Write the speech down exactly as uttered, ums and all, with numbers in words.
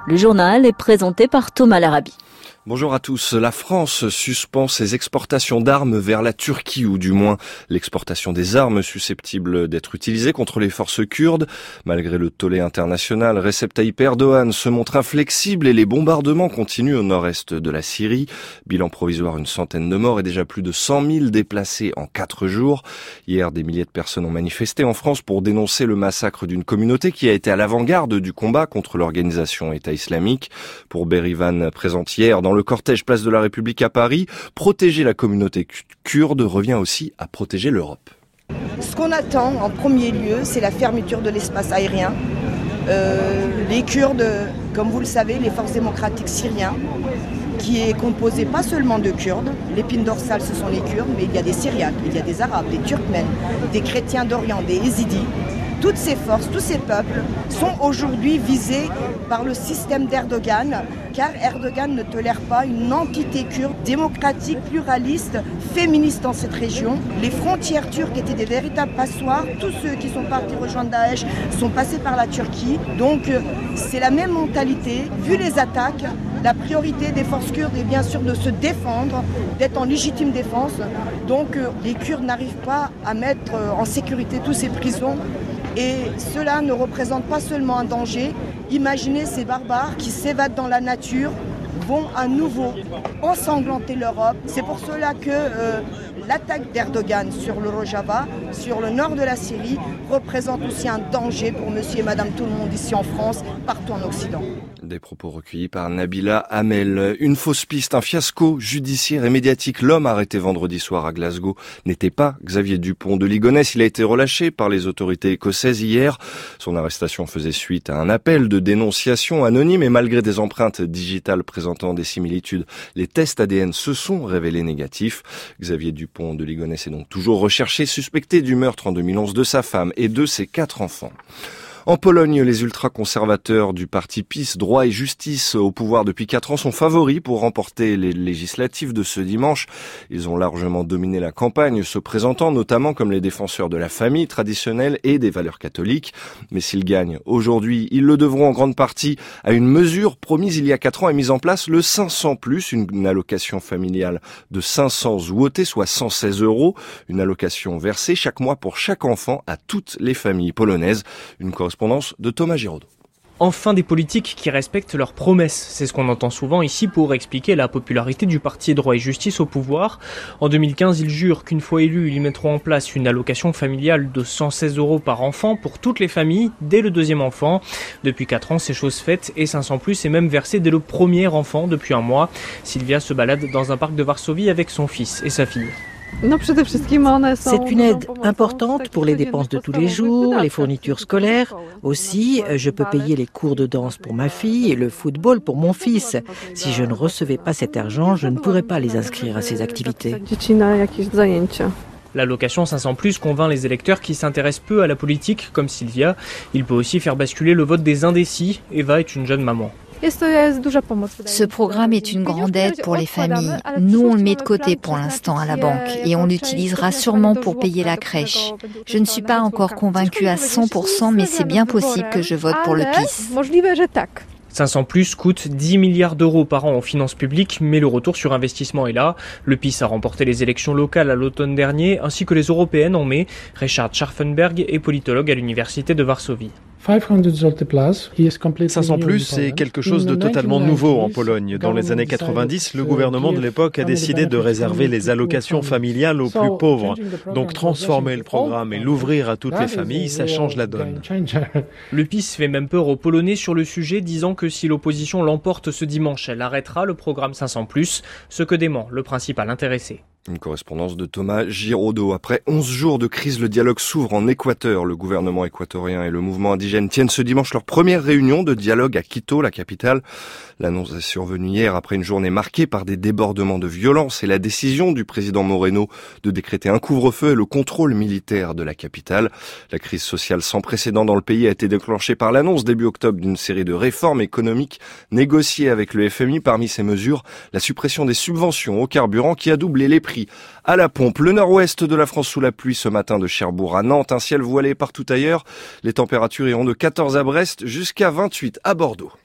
Le journal est présenté par Thomas Larabi. Bonjour à tous. La France suspend ses exportations d'armes vers la Turquie, ou du moins l'exportation des armes susceptibles d'être utilisées contre les forces kurdes. Malgré le tollé international, Recep Tayyip Erdogan se montre inflexible et les bombardements continuent au nord-est de la Syrie. Bilan provisoire, une centaine de morts et déjà plus de cent mille déplacés en quatre jours. Hier, des milliers de personnes ont manifesté en France pour dénoncer le massacre d'une communauté qui a été à l'avant-garde du combat contre l'organisation État islamique. Pour Berivan, présente hier dans le cortège Place de la République à Paris, protéger la communauté kurde revient aussi à protéger l'Europe. Ce qu'on attend en premier lieu, c'est la fermeture de l'espace aérien. Euh, les Kurdes, comme vous le savez, les forces démocratiques syriens, qui est composé pas seulement de Kurdes, l'épine dorsale ce sont les Kurdes, mais il y a des Syriaques, il y a des Arabes, des Turkmènes, des chrétiens d'Orient, des Yézidis. Toutes ces forces, tous ces peuples sont aujourd'hui visés par le système d'Erdogan, car Erdogan ne tolère pas une entité kurde démocratique, pluraliste, féministe dans cette région. Les frontières turques étaient des véritables passoires. Tous ceux qui sont partis rejoindre Daesh sont passés par la Turquie. Donc c'est la même mentalité. Vu les attaques, la priorité des forces kurdes est bien sûr de se défendre, d'être en légitime défense. Donc les Kurdes n'arrivent pas à mettre en sécurité tous ces prisons. Et cela ne représente pas seulement un danger. Imaginez ces barbares qui s'évadent dans la nature, vont à nouveau ensanglanter l'Europe. C'est pour cela que euh, l'attaque d'Erdogan sur le Rojava, sur le nord de la Syrie, représente aussi un danger pour monsieur et madame tout le monde ici en France, partout en Occident. Des propos recueillis par Nabila Hamel. Une fausse piste, un fiasco judiciaire et médiatique. L'homme arrêté vendredi soir à Glasgow n'était pas Xavier Dupont de Ligonnès. Il a été relâché par les autorités écossaises hier. Son arrestation faisait suite à un appel de dénonciation anonyme et malgré des empreintes digitales présentant des similitudes, les tests A D N se sont révélés négatifs. Xavier Dupont de Ligonnès est donc toujours recherché, suspecté du meurtre en deux mille onze de sa femme et de ses quatre enfants. En Pologne, les ultra-conservateurs du parti PiS, Droit et Justice, au pouvoir depuis quatre ans, sont favoris pour remporter les législatives de ce dimanche. Ils ont largement dominé la campagne, se présentant notamment comme les défenseurs de la famille traditionnelle et des valeurs catholiques. Mais s'ils gagnent aujourd'hui, ils le devront en grande partie à une mesure promise il y a quatre ans et mise en place, le cinq cents plus, une allocation familiale de cinq cents złoty, soit cent seize euros, une allocation versée chaque mois pour chaque enfant à toutes les familles polonaises. Une correspondance de Thomas Giraudot. Enfin des politiques qui respectent leurs promesses. C'est ce qu'on entend souvent ici pour expliquer la popularité du parti Droit et Justice au pouvoir. En deux mille quinze, ils jurent qu'une fois élus, ils mettront en place une allocation familiale de cent seize euros par enfant pour toutes les familles dès le deuxième enfant. Depuis quatre ans, c'est chose faite et cinq cents plus est même versé dès le premier enfant depuis un mois. Sylvia se balade dans un parc de Varsovie avec son fils et sa fille. C'est une aide importante pour les dépenses de tous les jours, les fournitures scolaires. Aussi, je peux payer les cours de danse pour ma fille et le football pour mon fils. Si je ne recevais pas cet argent, je ne pourrais pas les inscrire à ces activités. L'allocation cinq cents plus convainc les électeurs qui s'intéressent peu à la politique, comme Sylvia. Il peut aussi faire basculer le vote des indécis. Eva est une jeune maman. Ce programme est une grande aide pour les familles. Nous, on le met de côté pour l'instant à la banque et on l'utilisera sûrement pour payer la crèche. Je ne suis pas encore convaincue à cent pour cent, mais c'est bien possible que je vote pour le PiS. cinq cents plus coûte dix milliards d'euros par an aux finances publiques, mais le retour sur investissement est là. Le PiS a remporté les élections locales à l'automne dernier, ainsi que les européennes en mai. Richard Scharfenberg est politologue à l'université de Varsovie. cinq cents plus, c'est quelque chose de totalement nouveau en Pologne. Dans les années quatre-vingt-dix, le gouvernement de l'époque a décidé de réserver les allocations familiales aux plus pauvres. Donc transformer le programme et l'ouvrir à toutes les familles, ça change la donne. Le PiS fait même peur aux Polonais sur le sujet, disant que si l'opposition l'emporte ce dimanche, elle arrêtera le programme cinq cents plus, ce que dément le principal intéressé. Une correspondance de Thomas Giraudot. Après onze jours de crise, le dialogue s'ouvre en Équateur. Le gouvernement équatorien et le mouvement indigène tiennent ce dimanche leur première réunion de dialogue à Quito, la capitale. L'annonce est survenue hier après une journée marquée par des débordements de violence et la décision du président Moreno de décréter un couvre-feu et le contrôle militaire de la capitale. La crise sociale sans précédent dans le pays a été déclenchée par l'annonce début octobre d'une série de réformes économiques négociées avec le F M I. Parmi ces mesures, la suppression des subventions au carburant qui a doublé les prix à la pompe. Le nord-ouest de la France sous la pluie ce matin de Cherbourg à Nantes, un ciel voilé partout ailleurs. Les températures iront de quatorze à Brest jusqu'à vingt-huit à Bordeaux.